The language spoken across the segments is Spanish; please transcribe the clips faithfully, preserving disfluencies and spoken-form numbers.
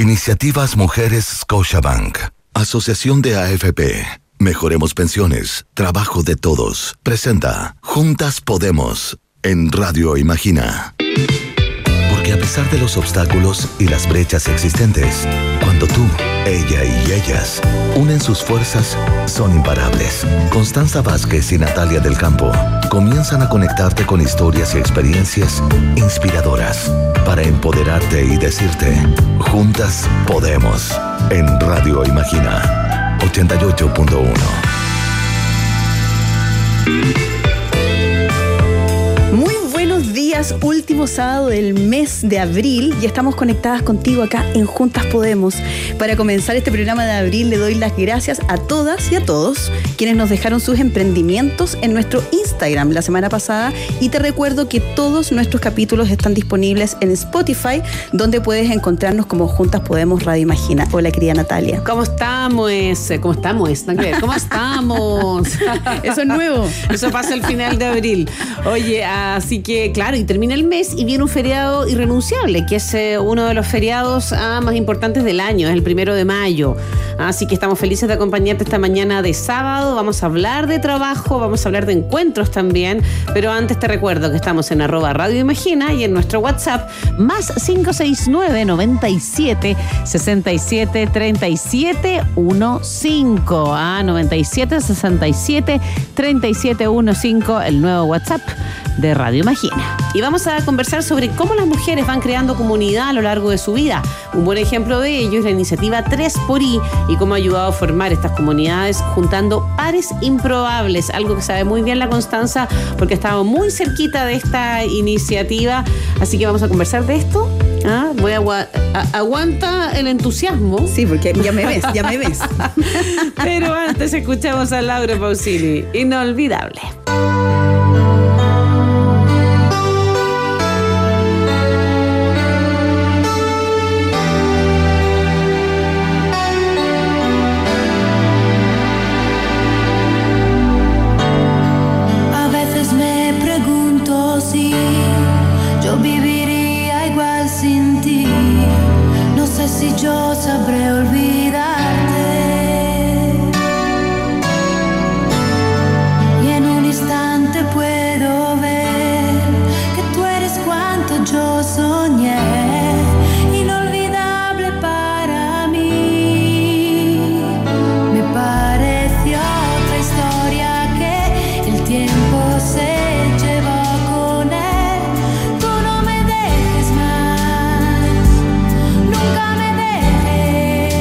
Iniciativas Mujeres Scotiabank. Asociación de A F P. Mejoremos pensiones. Trabajo de todos. Presenta Juntas Podemos en Radio Imagina. Porque a pesar de los obstáculos y las brechas existentes, cuando tú, ella y ellas unen sus fuerzas, son imparables. Constanza Vázquez y Natalia del Campo comienzan a conectarte con historias y experiencias inspiradoras para empoderarte y decirte: juntas podemos. En Radio Imagina ochenta y ocho punto uno. Muy buenos días, último sábado del mes de abril, y estamos conectadas contigo acá en Juntas Podemos. Para comenzar este programa de abril le doy las gracias a todas y a todos quienes nos dejaron sus emprendimientos en nuestro Instagram la semana pasada, y te recuerdo que todos nuestros capítulos están disponibles en Spotify, donde puedes encontrarnos como Juntas Podemos Radio Imagina. Hola, querida Natalia. ¿Cómo estamos? ¿Cómo estamos? ¿Cómo estamos? Eso es nuevo. Eso pasa al final de abril. Oye, así que claro, y termina el mes y viene un feriado irrenunciable, que es eh, uno de los feriados ah, más importantes del año, es el primero de mayo. Así que estamos felices de acompañarte esta mañana de sábado. Vamos a hablar de trabajo, vamos a hablar de encuentros también, pero antes te recuerdo que estamos en arroba Radio Imagina y en nuestro WhatsApp más cinco seis nueve, noventa y siete, sesenta y siete, treinta y siete, quince. Ah, noventa y siete, sesenta y siete, treinta y siete, quince, el nuevo WhatsApp de Radio Imagina. Y vamos a conversar sobre cómo las mujeres van creando comunidad a lo largo de su vida. Un buen ejemplo de ello es la iniciativa tres por I y cómo ha ayudado a formar estas comunidades juntando pares improbables, algo que sabe muy bien la Constanza porque estaba muy cerquita de esta iniciativa. Así que vamos a conversar de esto. Ah, voy a, a, aguanta el entusiasmo. Sí, porque ya me ves, ya me ves. Pero antes escuchamos a Laura Pausini, Inolvidable. Yo sabré olvidarte, y en un instante puedo ver que tú eres cuanto yo soñé, inolvidable para mí. Me pareció otra historia que el tiempo se llevó con él. Tú no me dejes más, nunca me dejes.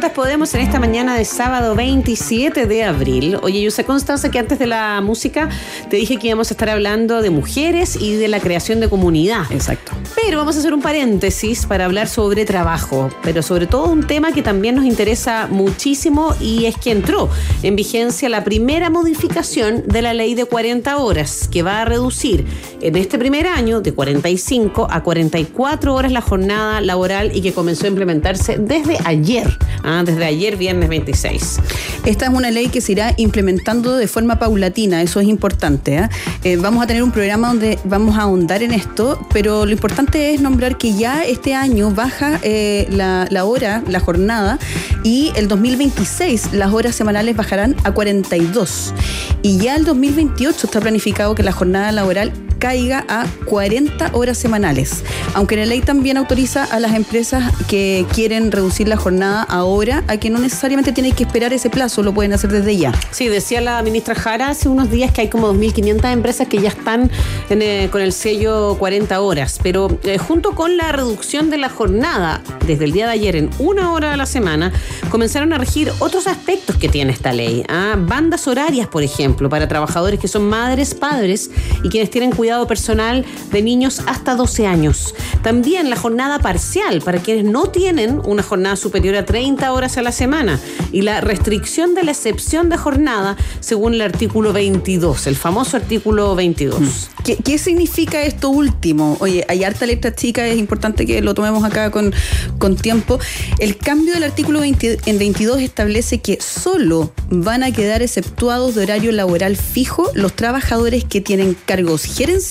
Juntas Podemos en esta mañana de sábado veintisiete de abril. Oye, yo sé, Constanza, que antes de la música te dije que íbamos a estar hablando de mujeres y de la creación de comunidad. Exacto. Pero vamos a hacer un paréntesis para hablar sobre trabajo, pero sobre todo un tema que también nos interesa muchísimo, y es que entró en vigencia la primera modificación de la ley de cuarenta horas, que va a reducir en este primer año de cuarenta y cinco a cuarenta y cuatro horas la jornada laboral, y que comenzó a implementarse desde ayer, ¿ah? desde ayer viernes veintiséis. Esta es una ley que se irá implementando de forma paulatina, eso es importante, ¿eh? Eh, vamos a tener un programa donde vamos a ahondar en esto, pero lo importante es nombrar que ya este año baja eh, la, la hora, la jornada, y el dos mil veintiséis las horas semanales bajarán a cuarenta y dos, y ya el dos mil veintiocho está planificado que la jornada laboral caiga a cuarenta horas semanales, aunque la ley también autoriza a las empresas que quieren reducir la jornada ahora a que no necesariamente tienen que esperar ese plazo, lo pueden hacer desde ya. Sí, decía la ministra Jara hace unos días que hay como dos mil quinientas empresas que ya están en, eh, con el sello cuarenta horas, pero eh, junto con la reducción de la jornada desde el día de ayer en una hora a la semana, comenzaron a regir otros aspectos que tiene esta ley. ¿ah? Bandas horarias, por ejemplo, para trabajadores que son madres, padres y quienes tienen cuidado personal de niños hasta doce años. También la jornada parcial para quienes no tienen una jornada superior a treinta horas a la semana, y la restricción de la excepción de jornada según el artículo veintidós, el famoso artículo veintidós. ¿Qué, ¿Qué significa esto último? Oye, hay harta letra chica, es importante que lo tomemos acá con, con tiempo. El cambio del artículo veinte, en veintidós establece que solo van a quedar exceptuados de horario laboral fijo los trabajadores que tienen cargos gerenciales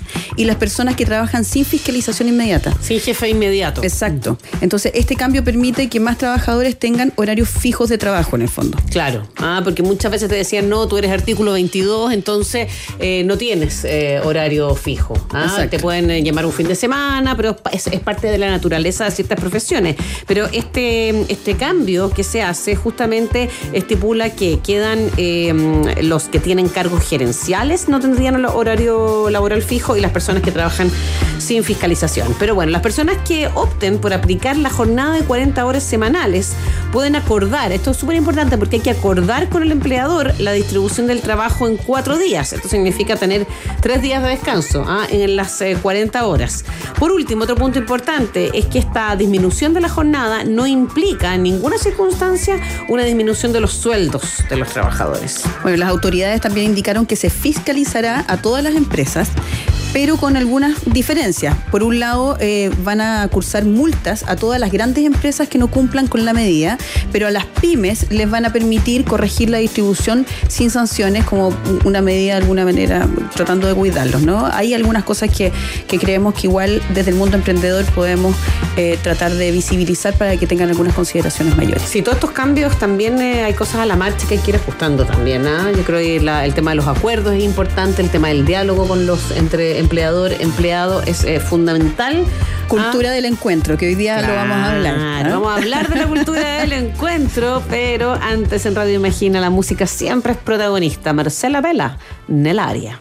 y las personas que trabajan sin fiscalización inmediata. Sin jefe inmediato. Exacto. Entonces, este cambio permite que más trabajadores tengan horarios fijos de trabajo, en el fondo. Claro. Ah, porque muchas veces te decían, no, tú eres artículo veintidós, entonces eh, no tienes eh, horario fijo. Ah, te pueden eh, llamar un fin de semana, pero es, es parte de la naturaleza de ciertas profesiones. Pero este, este cambio que se hace justamente estipula que quedan eh, los que tienen cargos gerenciales no tendrían horario laboral fijo, y las personas que trabajan sin fiscalización. Pero bueno, las personas que opten por aplicar la jornada de cuarenta horas semanales pueden acordar, esto es súper importante porque hay que acordar con el empleador la distribución del trabajo en cuatro días. Esto significa tener tres días de descanso ¿ah? en las eh, cuarenta horas. Por último, otro punto importante es que esta disminución de la jornada no implica en ninguna circunstancia una disminución de los sueldos de los trabajadores. Bueno, las autoridades también indicaron que se fiscalizará a todas las empresas, pero con algunas diferencias. Por un lado, eh, van a cursar multas a todas las grandes empresas que no cumplan con la medida, pero a las pymes les van a permitir corregir la distribución sin sanciones, como una medida de alguna manera tratando de cuidarlos, ¿no? Hay algunas cosas que, que creemos que igual desde el mundo emprendedor podemos eh, tratar de visibilizar para que tengan algunas consideraciones mayores. Sí, todos estos cambios también eh, hay cosas a la marcha que hay que ir ajustando también, ¿ah? Yo creo que la, el tema de los acuerdos es importante, el tema del diálogo con los entre empleador, empleado es eh, fundamental. Cultura ah. del encuentro, que hoy día claro, lo vamos a hablar. ¿eh? Vamos a hablar de la cultura del encuentro, pero antes en Radio Imagina la música siempre es protagonista. Marcela Vela, Nelaria.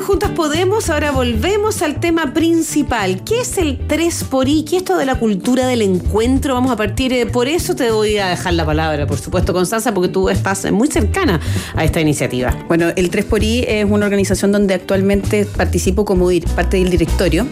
en Juntas Podemos, ahora volvemos al tema principal. ¿Qué es el tres por I? ¿Qué es esto de la cultura del encuentro? Vamos a partir eh, por eso. Te voy a dejar la palabra, por supuesto, Constanza, porque tú estás muy cercana a esta iniciativa. Bueno, el tres por I es una organización donde actualmente participo como dir- parte del directorio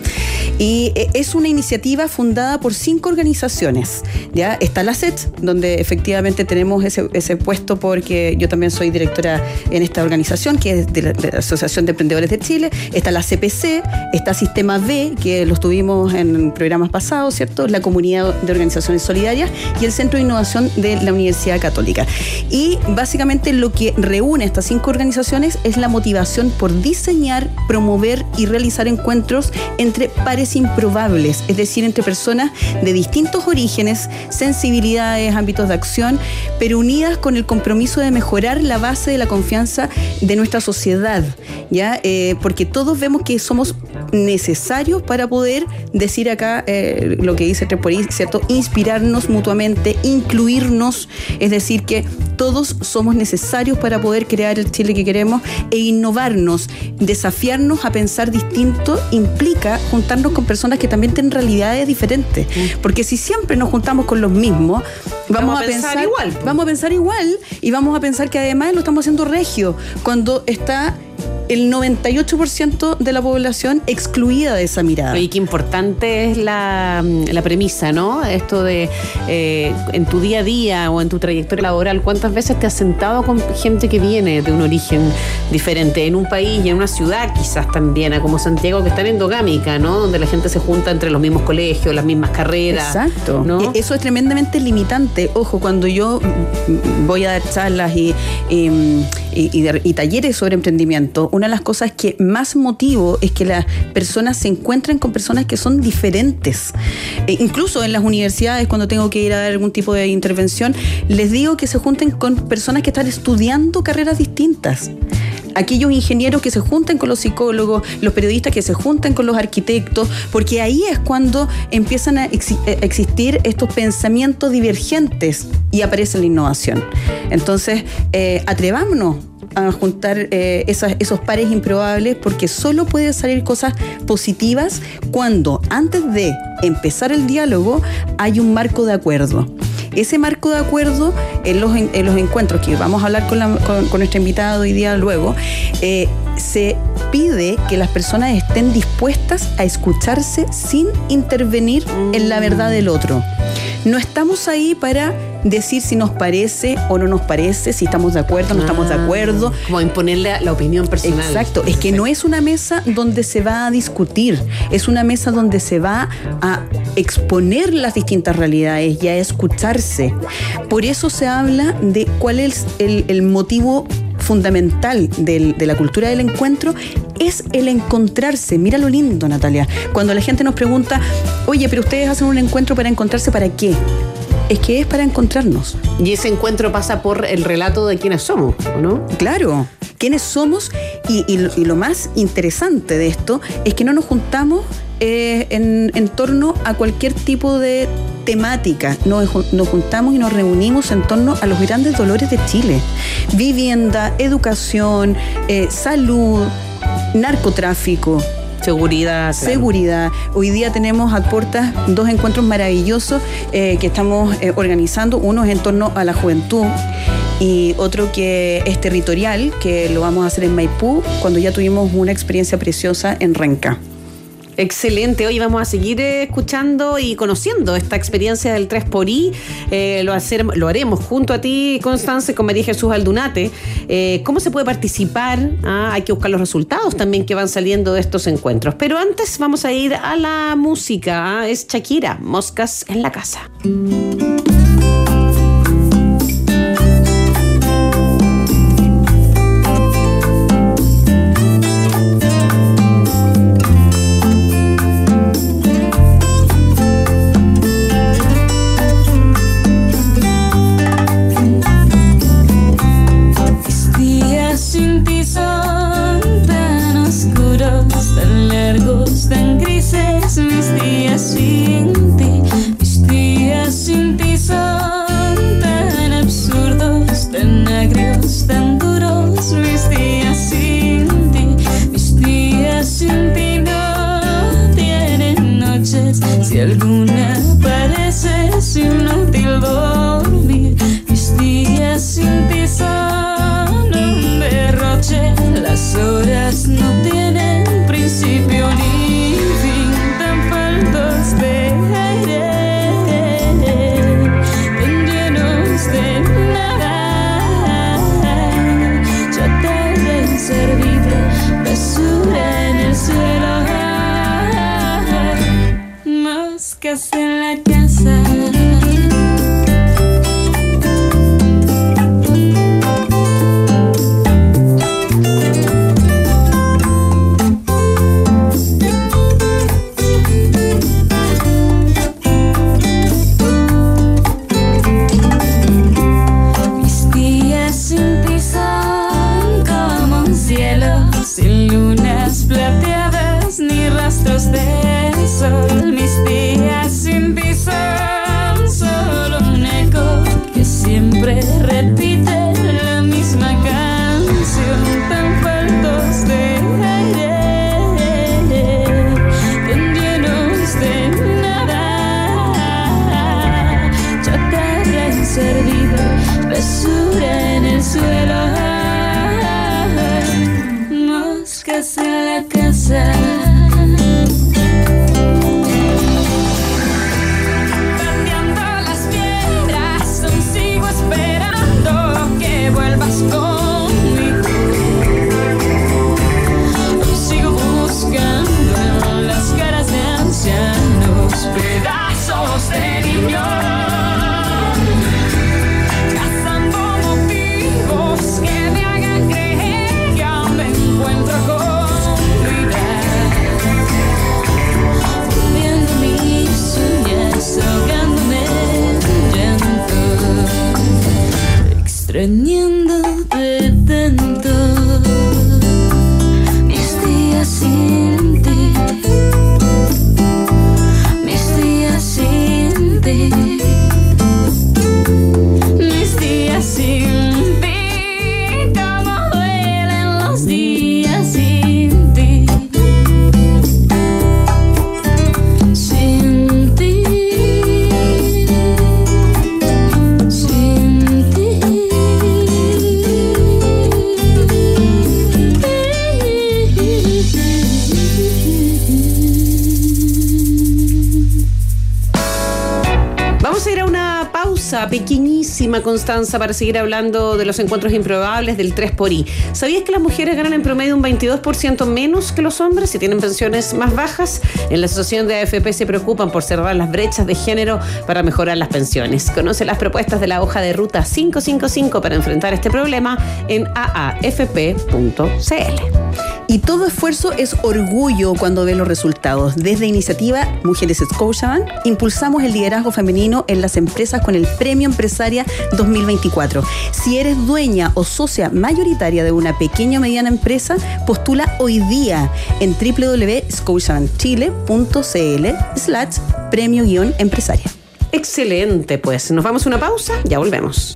y eh, es una iniciativa fundada por cinco organizaciones. Ya está la S E T, donde efectivamente tenemos ese, ese puesto porque yo también soy directora en esta organización, que es de la, de la Asociación de Emprendedores de Chile. Está la C P C, está Sistema B, que los tuvimos en programas pasados, ¿cierto? La Comunidad de Organizaciones Solidarias y el Centro de Innovación de la Universidad Católica. Y básicamente lo que reúne estas cinco organizaciones es la motivación por diseñar, promover y realizar encuentros entre pares improbables, es decir, entre personas de distintos orígenes, sensibilidades, ámbitos de acción, pero unidas con el compromiso de mejorar la base de la confianza de nuestra sociedad, ¿ya? Eh, porque todos vemos que somos necesarios para poder decir acá eh, lo que dice tres por I, ¿cierto? Inspirarnos mutuamente, incluirnos, es decir, que todos somos necesarios para poder crear el Chile que queremos e innovarnos, desafiarnos a pensar distinto implica juntarnos con personas que también tienen realidades diferentes, porque si siempre nos juntamos con los mismos, vamos, vamos a, a pensar, pensar igual. Vamos a pensar igual y vamos a pensar que además lo estamos haciendo regio, cuando está el noventa y ocho por ciento de la población excluida de esa mirada. Y qué importante es la, la premisa, ¿no? Esto de eh, en tu día a día o en tu trayectoria laboral, ¿cuántas veces te has sentado con gente que viene de un origen diferente en un país y en una ciudad quizás también, como Santiago, que es tan endogámica, ¿no? Donde la gente se junta entre los mismos colegios, las mismas carreras. Exacto. ¿No? Eso es tremendamente limitante. Ojo, cuando yo voy a dar charlas y, y, y, y, y talleres sobre emprendimiento, una de las cosas que más motivo es que las personas se encuentren con personas que son diferentes. E incluso en las universidades, cuando tengo que ir a dar algún tipo de intervención, les digo que se junten con personas que están estudiando carreras distintas. Aquellos ingenieros que se junten con los psicólogos, los periodistas que se junten con los arquitectos, porque ahí es cuando empiezan a, ex- a existir estos pensamientos divergentes y aparece la innovación. Entonces, eh, atrevámonos a juntar eh, esas, esos pares improbables, porque solo pueden salir cosas positivas cuando antes de empezar el diálogo hay un marco de acuerdo. Ese marco de acuerdo en los, en, en los encuentros que vamos a hablar con, la, con, con nuestra invitada hoy día luego, eh, se pide que las personas estén dispuestas a escucharse sin intervenir en la verdad del otro. No estamos ahí para decir si nos parece o no nos parece, si estamos de acuerdo o no ah, estamos de acuerdo. Como imponerle la opinión personal. Exacto, es que no es una mesa donde se va a discutir, es una mesa donde se va a exponer las distintas realidades y a escucharse. Por eso se habla de cuál es el, el motivo fundamental del, de la cultura del encuentro, es el encontrarse. Mira lo lindo, Natalia, cuando la gente nos pregunta, oye, pero ustedes hacen un encuentro para encontrarse, ¿para qué? Es que es para encontrarnos. Y ese encuentro pasa por el relato de quiénes somos, ¿no? Claro, quiénes somos y, y, y lo más interesante de esto es que no nos juntamos eh, en, en torno a cualquier tipo de temática. Nos, nos juntamos y nos reunimos en torno a los grandes dolores de Chile. Vivienda, educación, eh, salud, narcotráfico, Seguridad. Seguridad. Claro. Hoy día tenemos a puertas dos encuentros maravillosos eh, que estamos eh, organizando. Uno es en torno a la juventud y otro que es territorial, que lo vamos a hacer en Maipú, cuando ya tuvimos una experiencia preciosa en Renca. Excelente, hoy vamos a seguir eh, escuchando y conociendo esta experiencia del tres por I. Eh, lo, hacer, lo haremos junto a ti, Constanza, con María Jesús Aldunate. Eh, ¿Cómo se puede participar? Ah, hay que buscar los resultados también que van saliendo de estos encuentros. Pero antes vamos a ir a la música. Ah, es Shakira, Moscas en la Casa. Mis días sin ti, mis días sin ti son tan absurdos, tan agrios, tan duros. Mis días sin ti, mis días Moscas en la casa. De sol, mis días sin ti son solo un eco que siempre repite la misma canción, tan faltos de aire, tan llenos de nada, chatarra inservible, basura en el suelo, moscas en la casa. Pedazos de niño, cazando motivos que me hagan creer que aún me encuentro con vida, volviendo mis uñas, ahogándome en llanto, extrañándote tanto, mis días sin ti. Mis días sin ti, como duelen los días sin ti, sin ti, sin ti. Vamos a ir a una pausa pequeñísima, Constanza, para seguir hablando de los encuentros improbables del tres por I. ¿Sabías que las mujeres ganan en promedio un veintidós por ciento menos que los hombres y tienen pensiones más bajas? En la asociación de A F P se preocupan por cerrar las brechas de género para mejorar las pensiones. Conoce las propuestas de la hoja de ruta quinientos cincuenta y cinco para enfrentar este problema en a a f p punto c l. Y todo esfuerzo es orgullo cuando ve los resultados. Desde Iniciativa Mujeres Scotiabank impulsamos el liderazgo femenino en las empresas con el Premio Empresaria dos mil veinticuatro. Si eres dueña o socia mayoritaria de una pequeña o mediana empresa, postula hoy día en w w w punto scotiabank chile punto c l slash premio guión empresaria. Excelente, pues nos vamos a una pausa, ya volvemos.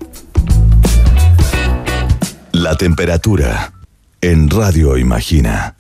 La temperatura en Radio Imagina.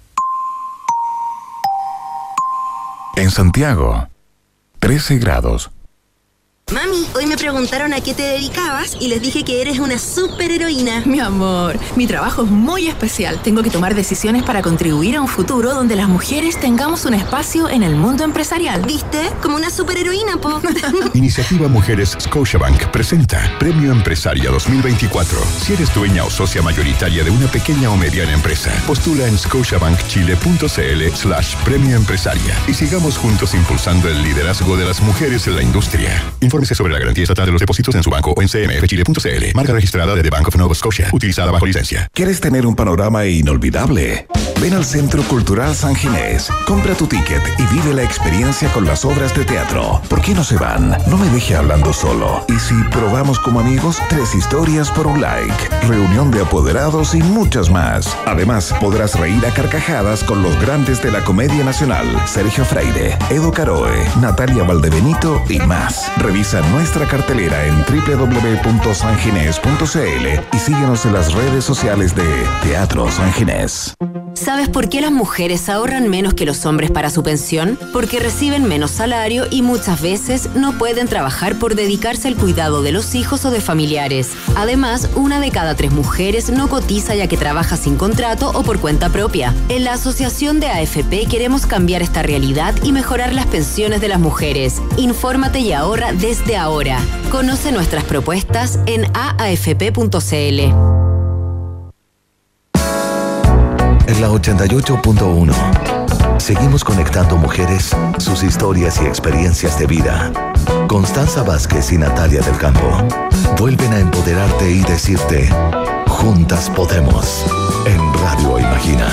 En Santiago, trece grados. Mami, hoy me preguntaron a qué te dedicabas y les dije que eres una superheroína. Mi amor, mi trabajo es muy especial. Tengo que tomar decisiones para contribuir a un futuro donde las mujeres tengamos un espacio en el mundo empresarial. ¿Viste? Como una superheroína, po. Iniciativa Mujeres Scotiabank presenta Premio Empresaria dos mil veinticuatro. Si eres dueña o socia mayoritaria de una pequeña o mediana empresa, postula en scotiabank chile punto c l slash premio empresaria y sigamos juntos impulsando el liderazgo de las mujeres en la industria. Infórmese sobre la garantía estatal de los depósitos en su banco o en c m f chile punto c l. Marca registrada de The Bank of Nova Scotia. Utilizada bajo licencia. ¿Quieres tener un panorama inolvidable? Ven al Centro Cultural San Ginés. Compra tu ticket y vive la experiencia con las obras de teatro. ¿Por qué no se van? No me deje hablando solo. ¿Y si probamos como amigos? Tres historias por un like. Reunión de apoderados y muchas más. Además, podrás reír a carcajadas con los grandes de la comedia nacional. Sergio Freire, Edo Caroe, Natalia Valdebenito y más. Revisa nuestra cartelera en w w w punto san ginés punto c l y síguenos en las redes sociales de Teatro San Ginés. ¿Sabes por qué las mujeres ahorran menos que los hombres para su pensión? Porque reciben menos salario y muchas veces no pueden trabajar por dedicarse al cuidado de los hijos o de familiares. Además, una de cada tres mujeres no cotiza ya que trabaja sin contrato o por cuenta propia. En la Asociación de A F P queremos cambiar esta realidad y mejorar las pensiones de las mujeres. Infórmate y ahorra desde ahora. Conoce nuestras propuestas en a a f p punto c l. En la ochenta y ocho punto uno seguimos conectando mujeres, sus historias y experiencias de vida. Constanza Vázquez y Natalia del Campo vuelven a empoderarte y decirte: juntas podemos, en Radio Imagina.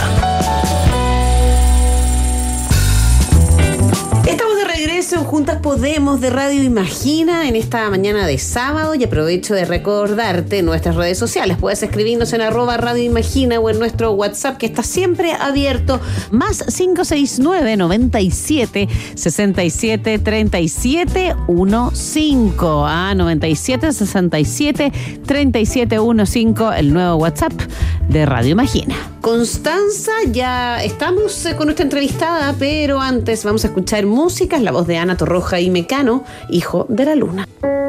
Estamos de regreso en Juntas Podemos de Radio Imagina en esta mañana de sábado, y aprovecho de recordarte nuestras redes sociales. Puedes escribirnos en arroba Radio Imagina o en nuestro WhatsApp, que está siempre abierto, más cinco seis nueve, noventa y siete, sesenta y siete, treinta y siete quince. Ah, noventa y siete, sesenta y siete, treinta y siete quince, el nuevo WhatsApp de Radio Imagina. Constanza, ya estamos con nuestra entrevistada, pero antes vamos a escuchar música, la voz de Ana Torroja y Mecano, Hijo de la Luna.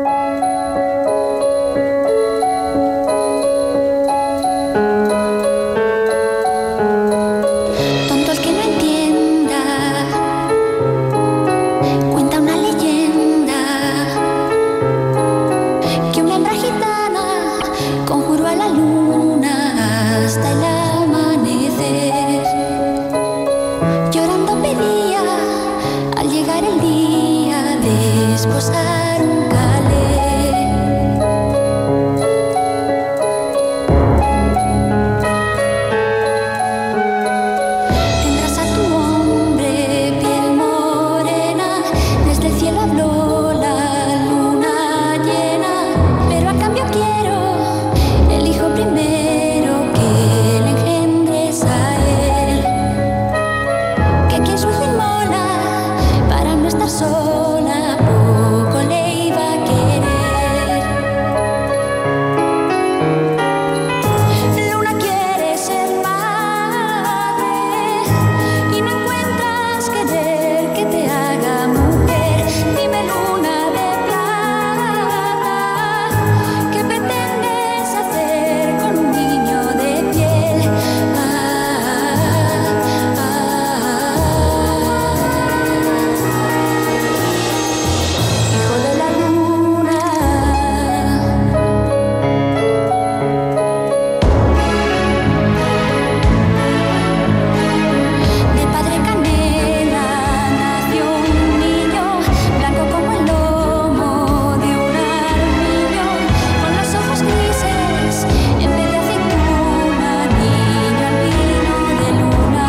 Tonto el que no entienda, cuenta una leyenda, que una hembra gitana conjuró a la luna hasta el amanecer. Llorando pedía al llegar el día de esposar un calé. Tendrás a tu hombre piel morena, desde el cielo habló la luna llena, pero a cambio quiero el hijo primero que le engendres a él, que quien su hijo inmola para no estar sola, poco le iba a querer. Luna quiere ser madre y no encuentras querer que te haga mujer. Dime, luna de plata, ¿qué pretendes hacer con un niño de piel? Ah, ah, Hijo de la luna, de padre canela nació un niño, blanco como el lomo de un armiño, con los ojos grises en vez de aceituna, niño albino de luna.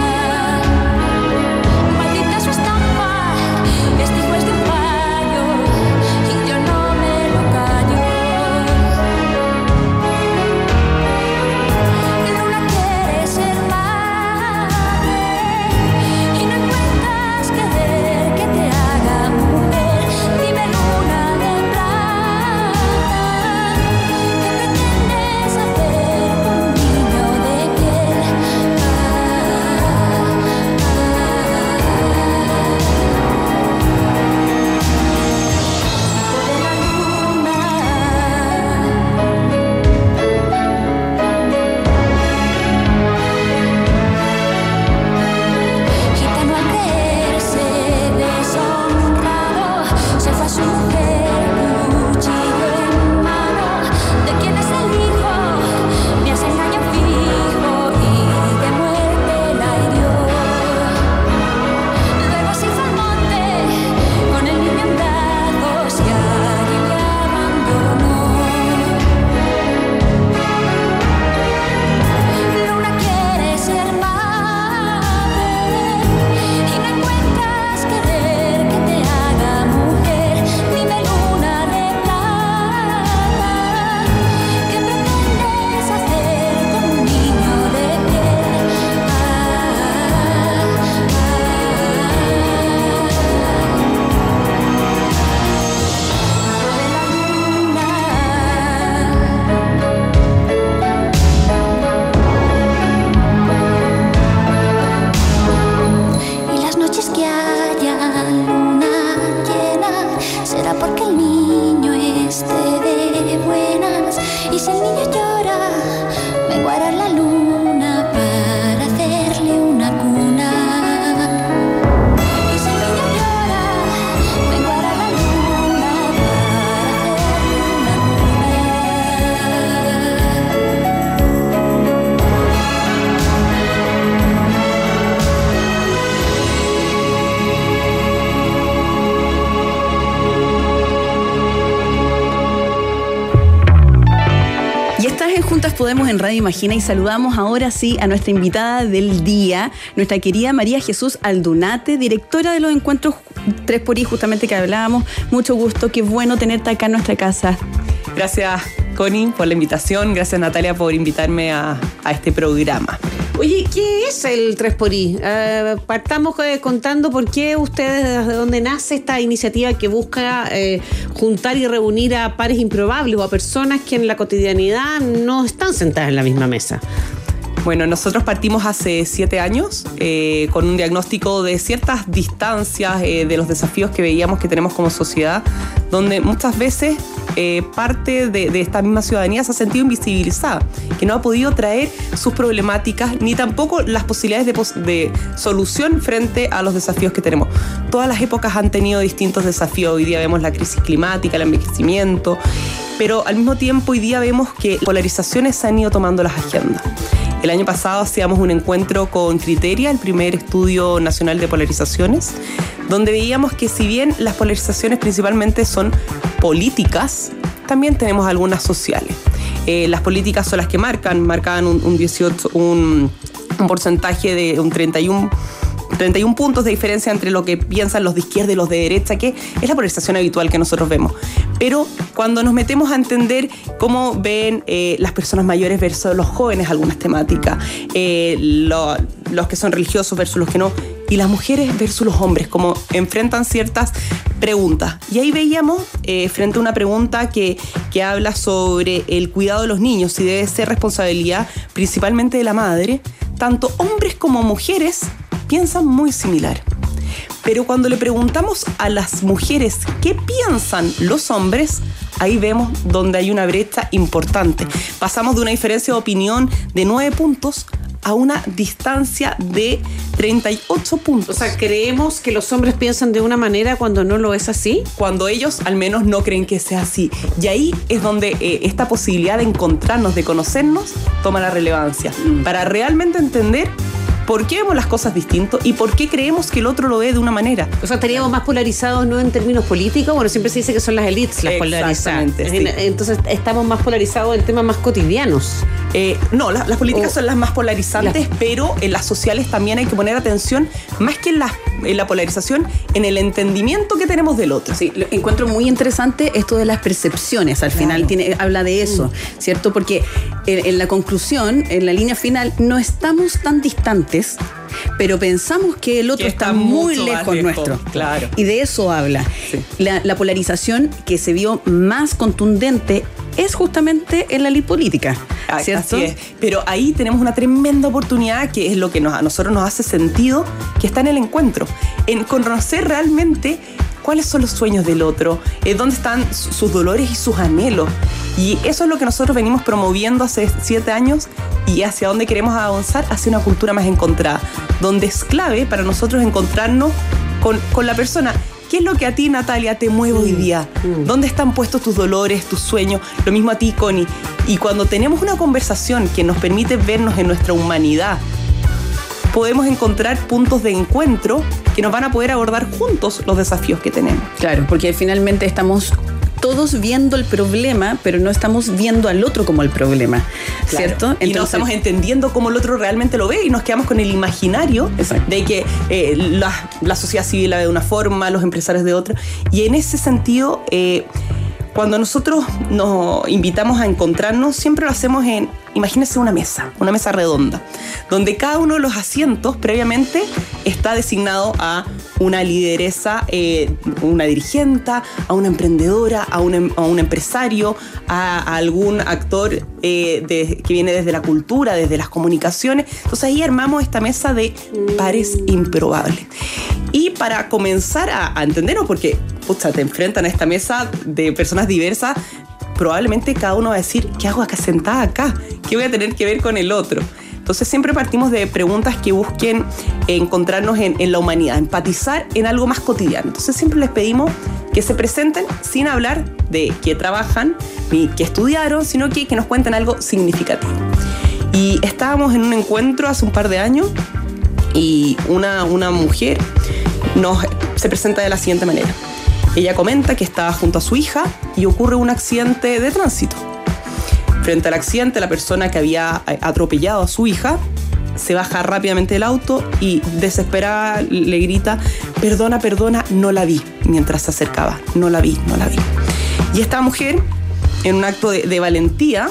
Maldita su estampa, este hijo es de un payo, y yo no me lo callo. Luna quiere ser madre y no encuentras querer que te haga mujer. Dime, luna de plata, ¿qué pretendes hacer con un niño de piel? Hijo de la luna, gitano al creerse deshonrado, se fue a su mujer, cuchillo en mano. ¿De quién es el hijo? Me hace engaño fijo y de muerte la hirió. Luego se fue al monte con el niño en brazos y allí le abandonó. Luna quiere ser madre y no encuentras querer que te haga mujer. Dime, luna de plata, ¿qué pretendes hacer con un niño de piel? Y las noches que haya luna llena, será porque el niño esté de buenas. Y si el niño llora, menguará la luna para hacerle una cuna. Y si el niño llora, menguará la luna para hacerle una cuna. Juntas Podemos en Radio Imagina y saludamos ahora sí a nuestra invitada del día, nuestra querida María Jesús Aldunate, directora de los encuentros tres por I, justamente que hablábamos. Mucho gusto, qué bueno tenerte acá en nuestra casa. Gracias, Connie, por la invitación. Gracias, Natalia, por invitarme a, a este programa. Oye, ¿qué es el tres por I? Eh, partamos eh, contando por qué ustedes, desde dónde nace esta iniciativa que busca eh, juntar y reunir a pares improbables o a personas que en la cotidianidad no están sentadas en la misma mesa. Bueno, nosotros partimos hace siete años eh, con un diagnóstico de ciertas distancias eh, de los desafíos que veíamos que tenemos como sociedad, donde muchas veces eh, parte de, de esta misma ciudadanía se ha sentido invisibilizada, que no ha podido traer sus problemáticas ni tampoco las posibilidades de, pos- de solución frente a los desafíos que tenemos. Todas las épocas han tenido distintos desafíos. Hoy día vemos la crisis climática, el envejecimiento, pero al mismo tiempo hoy día vemos que polarizaciones se han ido tomando las agendas. El año pasado hacíamos un encuentro con Criteria, el primer estudio nacional de polarizaciones, donde veíamos que si bien las polarizaciones principalmente son políticas, también tenemos algunas sociales. Eh, las políticas son las que marcan, marcan un, un dieciocho, un, un porcentaje de un treinta y uno puntos de diferencia entre lo que piensan los de izquierda y los de derecha, que es la polarización habitual que nosotros vemos. Pero cuando nos metemos a entender cómo ven eh, las personas mayores versus los jóvenes algunas temáticas, eh, lo, los que son religiosos versus los que no, y las mujeres versus los hombres, cómo enfrentan ciertas preguntas. Y ahí veíamos, eh, frente a una pregunta que, que habla sobre el cuidado de los niños, si debe ser responsabilidad principalmente de la madre, tanto hombres como mujeres piensan muy similar. Pero cuando le preguntamos a las mujeres qué piensan los hombres, ahí vemos donde hay una brecha importante. Pasamos de una diferencia de opinión de nueve puntos a una distancia de treinta y ocho puntos. O sea, ¿creemos que los hombres piensan de una manera cuando no lo es así? Cuando ellos al menos no creen que sea así. Y ahí es donde eh, esta posibilidad de encontrarnos, de conocernos, toma la relevancia. Mm. Para realmente entender por qué vemos las cosas distinto y por qué creemos que el otro lo ve de una manera. O sea, estaríamos más polarizados no en términos políticos. Bueno, siempre se dice que son las élites las polarizadas. Sí. Entonces estamos más polarizados en temas más cotidianos. Eh, no, la, las políticas o, son las más polarizantes, la, pero en las sociales también hay que poner atención, más que en la, en la polarización, en el entendimiento que tenemos del otro. Sí, lo encuentro muy interesante esto de las percepciones. Al claro. final tiene, habla de eso, mm. ¿cierto? Porque en, en la conclusión, en la línea final, no estamos tan distantes, pero pensamos que el otro que está, está muy lejos, lejos nuestro. Claro. Y de eso habla. Sí. La, la polarización que se vio más contundente es justamente en la ley política, ¿cierto? Así es. Pero ahí tenemos una tremenda oportunidad, que es lo que nos, a nosotros nos hace sentido, que está en el encuentro, en conocer realmente cuáles son los sueños del otro, eh, dónde están sus dolores y sus anhelos. Y eso es lo que nosotros venimos promoviendo hace siete años y hacia dónde queremos avanzar, hacia una cultura más encontrada, donde es clave para nosotros encontrarnos con, con la persona. ¿Qué es lo que a ti, Natalia, te mueve mm. hoy día? Mm. ¿Dónde están puestos tus dolores, tus sueños? Lo mismo a ti, Connie. Y cuando tenemos una conversación que nos permite vernos en nuestra humanidad, podemos encontrar puntos de encuentro que nos van a poder abordar juntos los desafíos que tenemos. Claro, porque finalmente estamos todos viendo el problema, pero no estamos viendo al otro como el problema, claro. ¿cierto? Entonces, y no estamos entendiendo cómo el otro realmente lo ve y nos quedamos con el imaginario Exacto. de que eh, la, la sociedad civil la ve de una forma, los empresarios de otra. Y en ese sentido, eh, cuando nosotros nos invitamos a encontrarnos, siempre lo hacemos en, imagínense una mesa, una mesa redonda, donde cada uno de los asientos previamente está designado a una lideresa, eh, una dirigenta, a una emprendedora, a un, a un empresario, a, a algún actor eh, de, que viene desde la cultura, desde las comunicaciones. Entonces ahí armamos esta mesa de pares improbables. Y para comenzar a, a entendernos, porque pucha, te enfrentan a esta mesa de personas diversas, probablemente cada uno va a decir, ¿qué hago acá sentada acá? ¿Qué voy a tener que ver con el otro? Entonces siempre partimos de preguntas que busquen encontrarnos en, en la humanidad, empatizar en algo más cotidiano. Entonces siempre les pedimos que se presenten sin hablar de qué trabajan ni qué estudiaron, sino que, que nos cuenten algo significativo. Y estábamos en un encuentro hace un par de años y una, una mujer nos, se presenta de la siguiente manera. Ella comenta que estaba junto a su hija y ocurre un accidente de tránsito. Frente al accidente, la persona que había atropellado a su hija se baja rápidamente del auto y desesperada le grita: perdona, perdona, no la vi, mientras se acercaba. No la vi, no la vi. Y esta mujer, en un acto de, de valentía,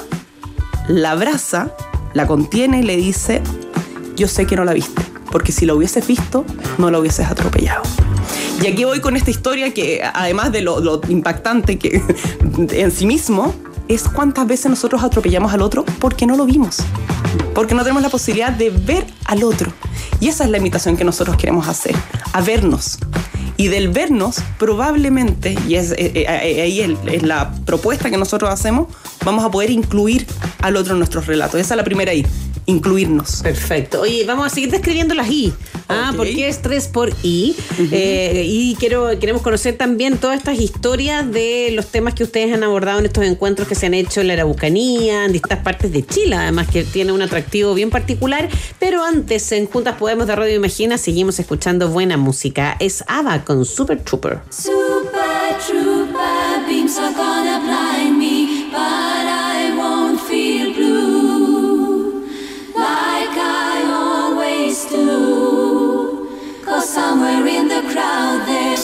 la abraza, la contiene y le dice: yo sé que no la viste, porque si la hubieses visto, no la hubieses atropellado. Y aquí voy con esta historia que, además de lo, lo impactante que en sí mismo, es cuántas veces nosotros atropellamos al otro porque no lo vimos, porque no tenemos la posibilidad de ver al otro. Y esa es la invitación que nosotros queremos hacer, a vernos. Y del vernos, probablemente, y es, eh, eh, ahí es, es la propuesta que nosotros hacemos, vamos a poder incluir al otro en nuestros relatos. Esa es la primera I, incluirnos. Perfecto. Oye, vamos a seguir describiendo las I. Ah, Okay. ¿por qué es tres por I? Uh-huh. Eh, y quiero, queremos conocer también todas estas historias de los temas que ustedes han abordado en estos encuentros que se han hecho en la Araucanía, en distintas partes de Chile, además que tiene un atractivo bien particular. Pero antes, en Juntas Podemos de Radio Imagina, seguimos escuchando buena música. Es ABBA con Super Trooper. Super Trooper, beams are gonna blind me, but I won't feel blue like I always do, 'cause somewhere in the crowd there's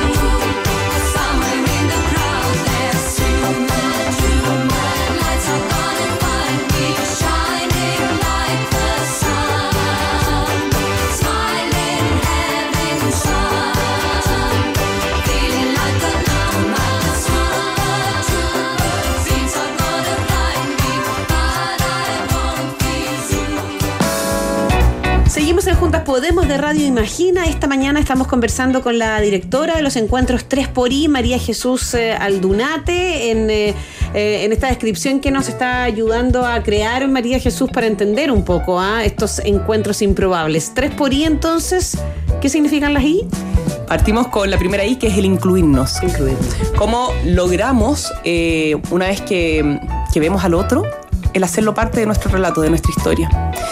are Seguimos en Juntas Podemos de Radio Imagina. Esta mañana estamos conversando con la directora de los encuentros tres por I, María Jesús eh, Aldunate, en, eh, eh, en esta descripción que nos está ayudando a crear María Jesús para entender un poco ¿eh? estos encuentros improbables. tres por I, entonces, ¿qué significan las I? Partimos con la primera I, que es el incluirnos. Incluirnos. ¿Cómo logramos, eh, una vez que, que vemos al otro, el hacerlo parte de nuestro relato, de nuestra historia?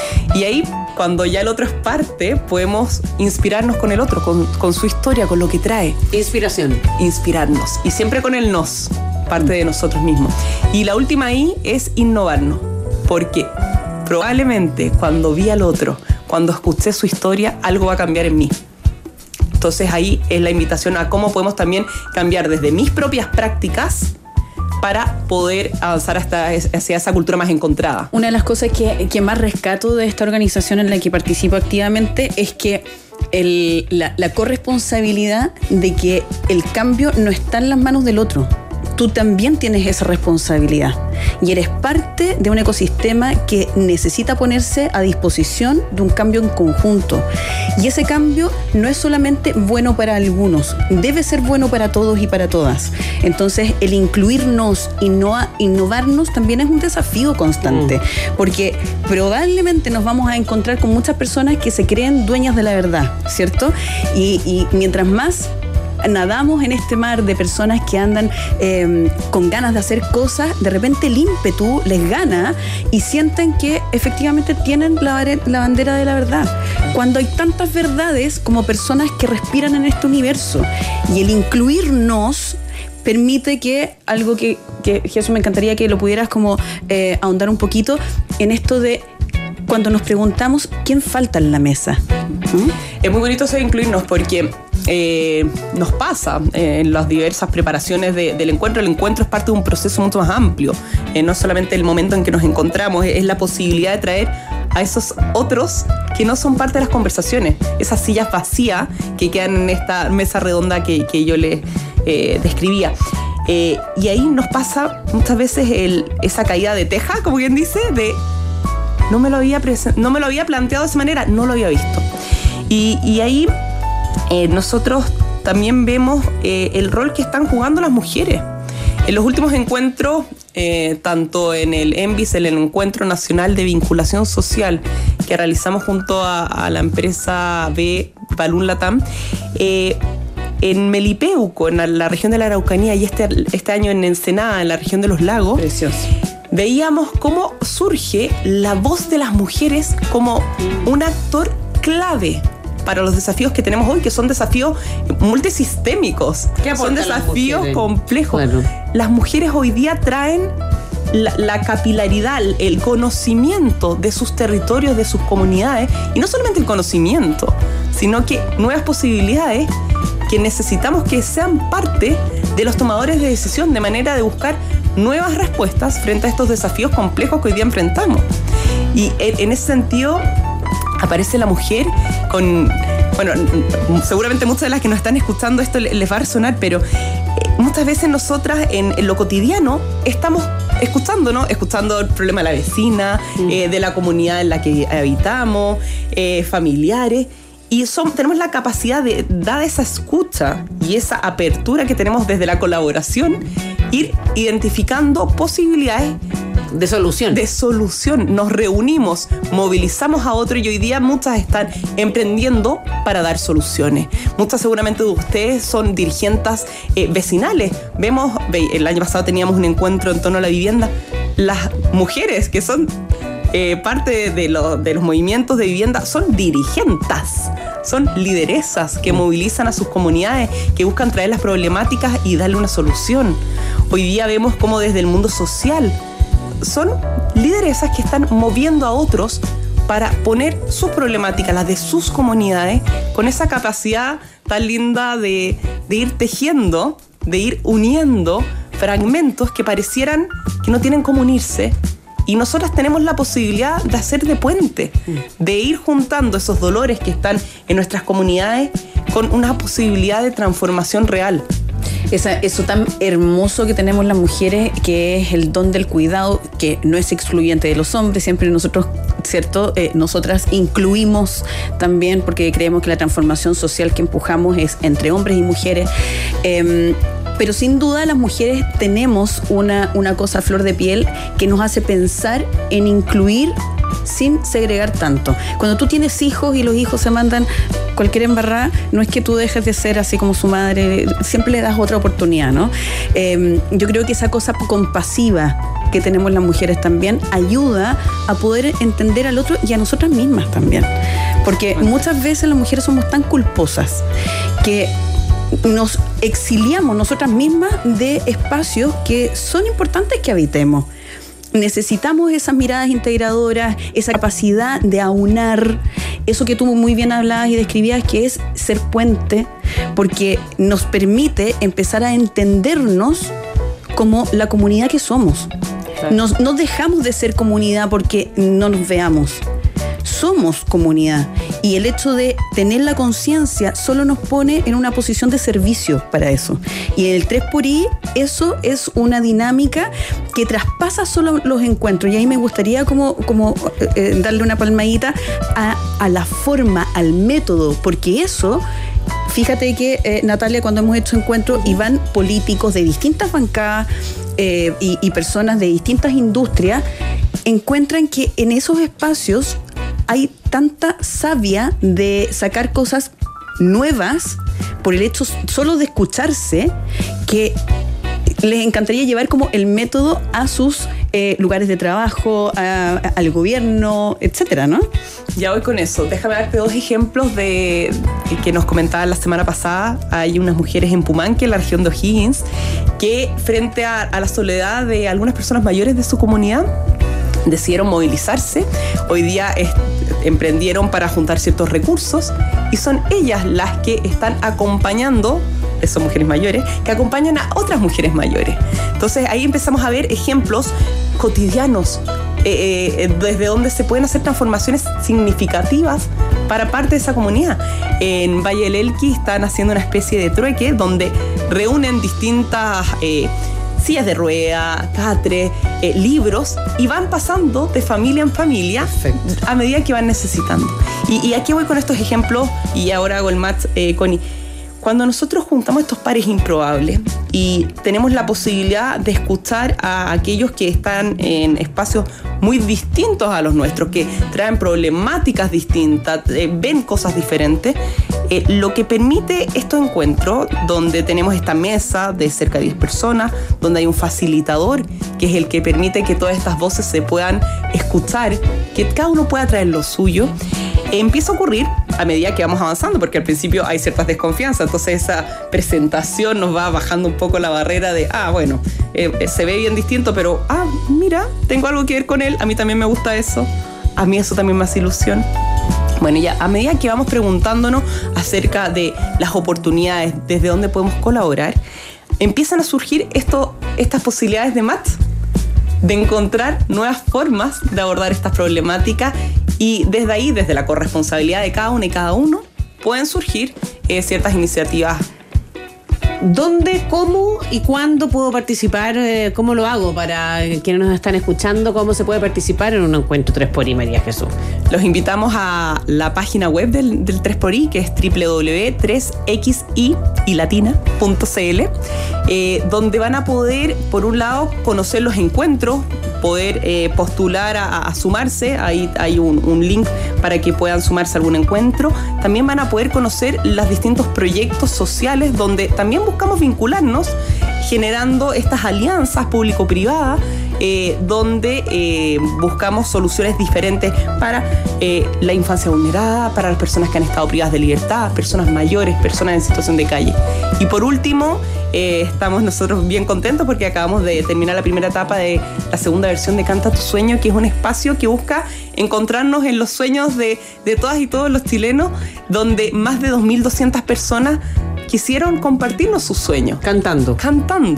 Y ahí, cuando ya el otro es parte, podemos inspirarnos con el otro, con, con su historia, con lo que trae. Inspiración. Inspirarnos. Y siempre con el nos, parte de nosotros mismos. Y la última I es innovarnos. Porque probablemente cuando vi al otro, cuando escuché su historia, algo va a cambiar en mí. Entonces ahí es la invitación a cómo podemos también cambiar desde mis propias prácticas para poder avanzar hasta hacia esa cultura más encontrada. Una de las cosas que, que más rescato de esta organización en la que participo activamente es que el, la, la corresponsabilidad de que el cambio no está en las manos del otro. Tú también tienes esa responsabilidad y eres parte de un ecosistema que necesita ponerse a disposición de un cambio en conjunto. Y ese cambio no es solamente bueno para algunos, debe ser bueno para todos y para todas. Entonces, el incluirnos y no innovarnos también es un desafío constante, mm. porque probablemente nos vamos a encontrar con muchas personas que se creen dueñas de la verdad, ¿cierto? Y, y mientras más nadamos en este mar de personas que andan eh, con ganas de hacer cosas, de repente el ímpetu les gana y sienten que efectivamente tienen la, la bandera de la verdad. Cuando hay tantas verdades como personas que respiran en este universo, y el incluirnos permite que algo que, que Jesús, me encantaría que lo pudieras como eh, ahondar un poquito en esto de cuando nos preguntamos quién falta en la mesa. ¿Mm? Es muy bonito eso de incluirnos porque eh, nos pasa eh, en las diversas preparaciones de, del encuentro. El encuentro es parte de un proceso mucho más amplio. Eh, no solamente el momento en que nos encontramos, es la posibilidad de traer a esos otros que no son parte de las conversaciones, esas sillas vacías que quedan en esta mesa redonda que, que yo les eh, describía. Eh, y ahí nos pasa muchas veces el, esa caída de teja, como quien dice, de no me lo había, presen- no me lo había planteado de esa manera, no lo había visto. Y, y ahí eh, nosotros también vemos eh, el rol que están jugando las mujeres. En los últimos encuentros, eh, tanto en el ENVIS, el Encuentro Nacional de Vinculación Social, que realizamos junto a, a la empresa B, Balún Latam, eh, en Melipeuco, en la, la región de la Araucanía, y este, este año en Ensenada, en la región de los lagos, precioso, veíamos cómo surge la voz de las mujeres como un actor clave para los desafíos que tenemos hoy, que son desafíos multisistémicos, son desafíos complejos. Claro. Las mujeres hoy día traen la, la capilaridad, el conocimiento de sus territorios, de sus comunidades, y no solamente el conocimiento, sino que nuevas posibilidades que necesitamos que sean parte de los tomadores de decisión, de manera de buscar nuevas respuestas frente a estos desafíos complejos que hoy día enfrentamos. Y en ese sentido aparece la mujer con, bueno, seguramente muchas de las que nos están escuchando esto les va a resonar, pero muchas veces nosotras en, en lo cotidiano estamos escuchando, ¿no? Escuchando el problema de la vecina, mm. eh, de la comunidad en la que habitamos, eh, familiares. Y son, tenemos la capacidad de, dada esa escucha y esa apertura que tenemos desde la colaboración, ir identificando posibilidades de solución. De solución. Nos reunimos, movilizamos a otro, y hoy día muchas están emprendiendo para dar soluciones. Muchas seguramente de ustedes son dirigentes eh, vecinales. Vemos, el año pasado teníamos un encuentro en torno a la vivienda. Las mujeres que son Eh, parte de, de, lo, de los movimientos de vivienda son dirigentes, son lideresas que movilizan a sus comunidades, que buscan traer las problemáticas y darle una solución. Hoy día vemos cómo desde el mundo social son lideresas que están moviendo a otros para poner sus problemáticas, las de sus comunidades, con esa capacidad tan linda de, de ir tejiendo, de ir uniendo fragmentos que parecieran que no tienen cómo unirse. Y nosotras tenemos la posibilidad de hacer de puente, de ir juntando esos dolores que están en nuestras comunidades con una posibilidad de transformación real. Esa, eso tan hermoso que tenemos las mujeres, que es el don del cuidado, que no es excluyente de los hombres, siempre nosotros, ¿cierto? Eh, nosotras incluimos también, porque creemos que la transformación social que empujamos es entre hombres y mujeres. Eh, pero sin duda las mujeres tenemos una, una cosa a flor de piel que nos hace pensar en incluir sin segregar tanto. Cuando tú tienes hijos y los hijos se mandan cualquier embarrada, no es que tú dejes de ser así como su madre, siempre le das otra oportunidad, ¿no? Eh, yo creo que esa cosa compasiva que tenemos las mujeres también ayuda a poder entender al otro y a nosotras mismas también. Porque muchas veces las mujeres somos tan culposas que nos exiliamos nosotras mismas de espacios que son importantes que habitemos. Necesitamos esas miradas integradoras, esa capacidad de aunar, eso que tú muy bien hablabas y describías, que es ser puente, porque nos permite empezar a entendernos como la comunidad que somos. Nos, no dejamos de ser comunidad porque no nos veamos. Somos comunidad, y el hecho de tener la conciencia solo nos pone en una posición de servicio para eso. Y en el tres por I eso es una dinámica que traspasa solo los encuentros, y ahí me gustaría como, como eh, darle una palmadita a, a la forma, al método, porque eso... Fíjate que, eh, Natalia, cuando hemos hecho encuentros y van políticos de distintas bancadas eh, y, y personas de distintas industrias, encuentran que en esos espacios hay tanta savia de sacar cosas nuevas por el hecho solo de escucharse, que les encantaría llevar como el método a sus eh, lugares de trabajo, a, a, al gobierno, etcétera, ¿no? Ya voy con eso. Déjame darte dos ejemplos de que nos comentaban la semana pasada. Hay unas mujeres en Pumanque, en la región de O'Higgins, que frente a, a la soledad de algunas personas mayores de su comunidad, decidieron movilizarse. Hoy día es, emprendieron para juntar ciertos recursos, y son ellas las que están acompañando, son mujeres mayores, que acompañan a otras mujeres mayores. Entonces ahí empezamos a ver ejemplos cotidianos, eh, eh, desde donde se pueden hacer transformaciones significativas para parte de esa comunidad. En Valle del Elqui están haciendo una especie de trueque donde reúnen distintas eh, sillas de rueda, catres, eh, libros, y van pasando de familia en familia. Perfecto. A medida que van necesitando. Y, y aquí voy con estos ejemplos, y ahora hago el match, eh, Connie. Cuando nosotros juntamos estos pares improbables y tenemos la posibilidad de escuchar a aquellos que están en espacios muy distintos a los nuestros, que traen problemáticas distintas, eh, ven cosas diferentes, eh, lo que permite estos encuentros, donde tenemos esta mesa de cerca de diez personas, donde hay un facilitador, que es el que permite que todas estas voces se puedan escuchar, que cada uno pueda traer lo suyo, empieza a ocurrir a medida que vamos avanzando, porque al principio hay ciertas desconfianzas, entonces esa presentación nos va bajando un poco la barrera de, ah, bueno, eh, se ve bien distinto, pero, ah, mira, tengo algo que ver con él, a mí también me gusta eso, a mí eso también me hace ilusión. Bueno, ya a medida que vamos preguntándonos acerca de las oportunidades, desde dónde podemos colaborar, empiezan a surgir esto, estas posibilidades de match, de encontrar nuevas formas de abordar estas problemáticas, y desde ahí, desde la corresponsabilidad de cada uno y cada uno, pueden surgir eh, ciertas iniciativas. ¿Dónde, cómo y cuándo puedo participar? Eh, ¿Cómo lo hago para quienes nos están escuchando? ¿Cómo se puede participar en un encuentro tres por I, María Jesús? Los invitamos a la página web del, del tres por I, que es doble u doble u doble u punto tres x i y latina punto c l, eh, donde van a poder, por un lado, conocer los encuentros, poder eh, postular a, a sumarse. Ahí hay un, un link para que puedan sumarse a algún encuentro. También van a poder conocer los distintos proyectos sociales donde también buscamos vincularnos, generando estas alianzas público-privadas, eh, donde eh, buscamos soluciones diferentes para eh, la infancia vulnerada, para las personas que han estado privadas de libertad, personas mayores, personas en situación de calle. Y por último, eh, estamos nosotros bien contentos porque acabamos de terminar la primera etapa de la segunda versión de Canta tu Sueño, que es un espacio que busca encontrarnos en los sueños de, de todas y todos los chilenos, donde más de dos mil doscientas personas quisieron compartirnos sus sueños. Cantando. Cantando.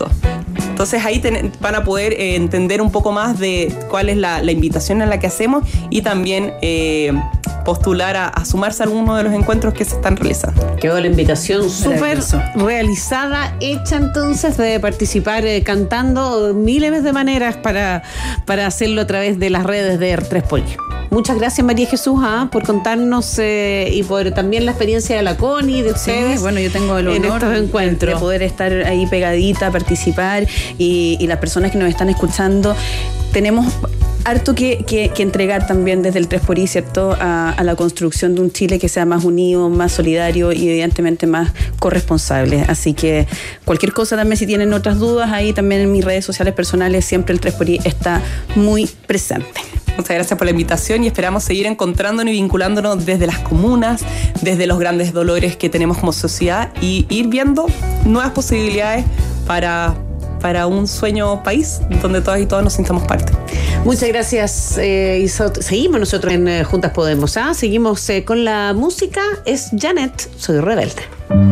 Entonces ahí ten, van a poder eh, entender un poco más de cuál es la, la invitación a la que hacemos y también eh, postular a, a sumarse a alguno de los encuentros que se están realizando. Quedó la invitación súper realizada, hecha entonces de participar eh, cantando miles de maneras para, para hacerlo a través de las redes de R tres Poli. Muchas gracias, María Jesús, ¿ah? por contarnos eh, y por también la experiencia de la Connie, de ustedes. Sí, bueno, yo tengo el en honor estos encuentros. de poder estar ahí pegadita, participar y, y las personas que nos están escuchando, tenemos harto que, que, que entregar también desde el tres por I, ¿cierto? A, a la construcción de un Chile que sea más unido, más solidario y evidentemente más corresponsable. Así que cualquier cosa también, si tienen otras dudas, ahí también en mis redes sociales personales siempre el tres por I está muy presente. Muchas gracias por la invitación y esperamos seguir encontrándonos y vinculándonos desde las comunas, desde los grandes dolores que tenemos como sociedad y ir viendo nuevas posibilidades para, para un sueño país donde todas y todos nos sintamos parte. Muchas gracias. Eh, y so, seguimos nosotros en eh, Juntas Podemos. ¿ah? Seguimos eh, con la música. Es Janet, Soy Rebelde.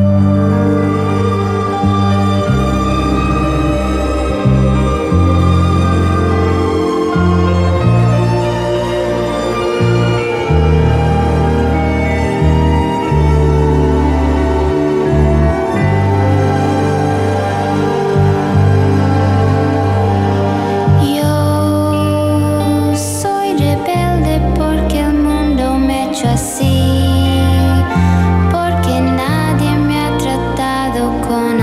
Porque nadie me ha tratado con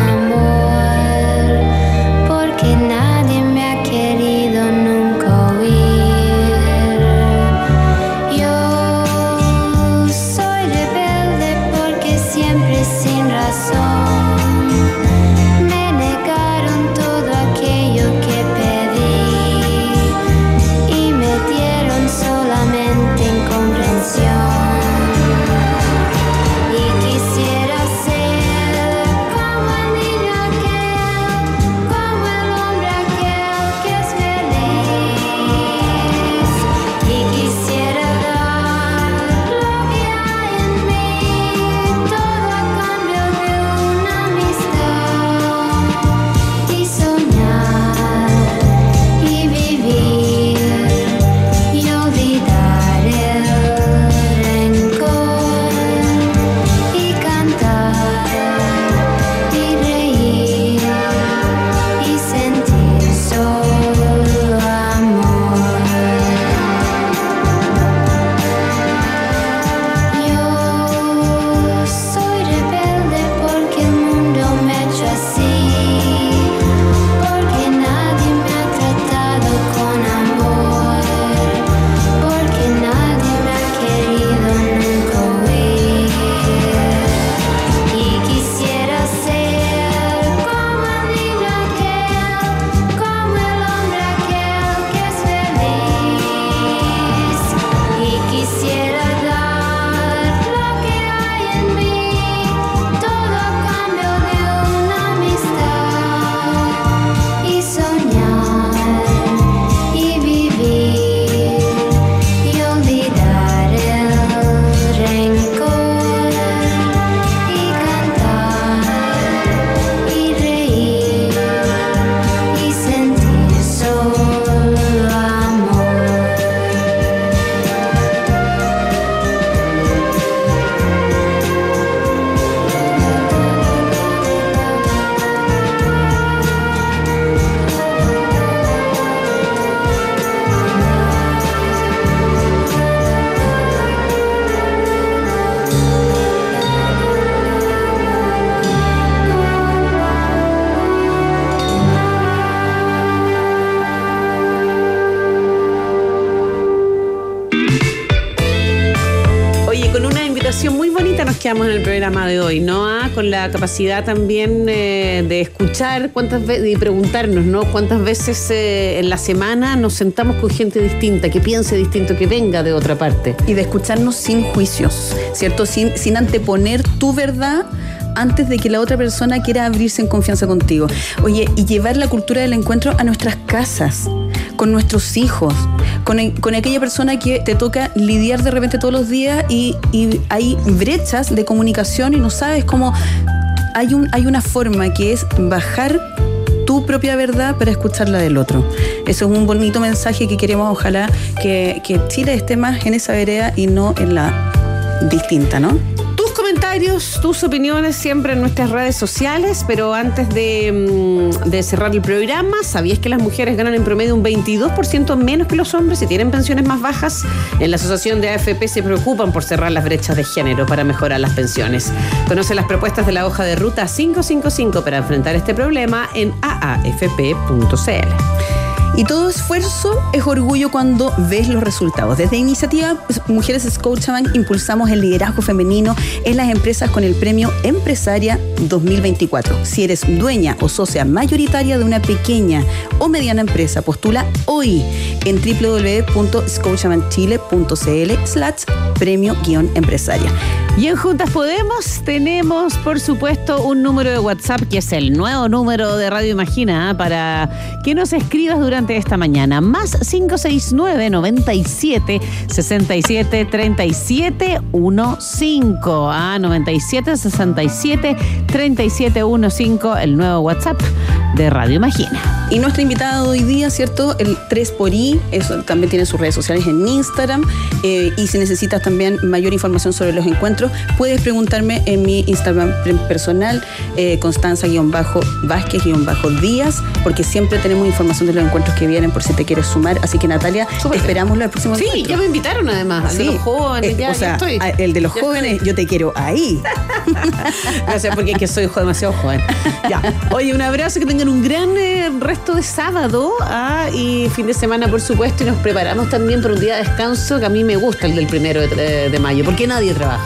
nos quedamos en el programa de hoy, ¿no? Ah, con la capacidad también eh, de escuchar cuántas veces y preguntarnos, ¿no? Cuántas veces eh, en la semana nos sentamos con gente distinta, que piense distinto, que venga de otra parte. Y de escucharnos sin juicios, ¿cierto? Sin, sin anteponer tu verdad antes de que la otra persona quiera abrirse en confianza contigo. Oye, y llevar la cultura del encuentro a nuestras casas, con nuestros hijos, con, el, con aquella persona que te toca lidiar de repente todos los días y, y hay brechas de comunicación y no sabes cómo. Hay, un, hay una forma que es bajar tu tu propia verdad para escuchar la del otro. Eso es un bonito mensaje que queremos, ojalá, que, que Chile esté más en esa vereda y no en la distinta, ¿no? Tus comentarios, tus opiniones siempre en nuestras redes sociales, pero antes de, de cerrar el programa, ¿sabías que las mujeres ganan en promedio un veintidós por ciento menos que los hombres y tienen pensiones más bajas? En la Asociación de A F P se preocupan por cerrar las brechas de género para mejorar las pensiones. Conoce las propuestas de la hoja de ruta quinientos cincuenta y cinco para enfrentar este problema en a a f p punto c l. Y todo esfuerzo es orgullo cuando ves los resultados. Desde Iniciativa Mujeres Scotiabank impulsamos el liderazgo femenino en las empresas con el premio Empresaria dos mil veinticuatro. Si eres dueña o socia mayoritaria de una pequeña o mediana empresa, postula hoy en w w w punto scotiabank chile punto c l slash premio guión empresaria. Y en Juntas Podemos tenemos, por supuesto, un número de WhatsApp que es el nuevo número de Radio Imagina, ¿eh? Para que nos escribas durante esta mañana. Más cinco seis nueve, noventa y siete, sesenta y siete, treinta y siete quince. Ah, noventa y siete, sesenta y siete, treinta y siete quince, el nuevo WhatsApp de Radio Imagina. Y nuestra invitada de hoy día, ¿cierto? El tres por I, eso también tiene sus redes sociales en Instagram. Eh, y si necesitas también mayor información sobre los encuentros, puedes preguntarme en mi Instagram personal, eh, Constanza-Vázquez-Díaz, porque siempre tenemos información de los encuentros que vienen por si te quieres sumar. Así que, Natalia, te esperamos el próximo Sí, encuentro. ya me invitaron además, al Sí. de los jóvenes, Eh, ya, o sea, ya estoy. a- el de los Ya jóvenes, estoy. yo te quiero ahí. Gracias, porque es que soy jo- demasiado joven. Ya. Oye, un abrazo, que tengan un gran eh, resto de sábado, ah, y fin de semana, por supuesto, y nos preparamos también para un día de descanso que a mí me gusta, el del primero de, de- de mayo, porque nadie trabaja.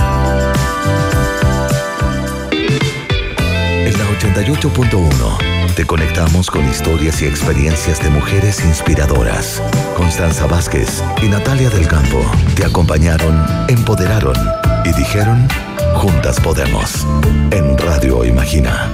En la ochenta y ocho punto uno te conectamos con historias y experiencias de mujeres inspiradoras. Constanza Vázquez y Natalia del Campo te acompañaron, empoderaron y dijeron: Juntas Podemos. En Radio Imagina.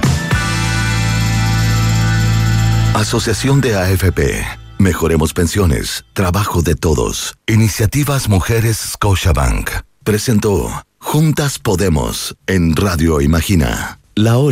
Asociación de A F P. Mejoremos pensiones, trabajo de todos. Iniciativas Mujeres Scotiabank presentó Juntas Podemos en Radio Imagina. La hora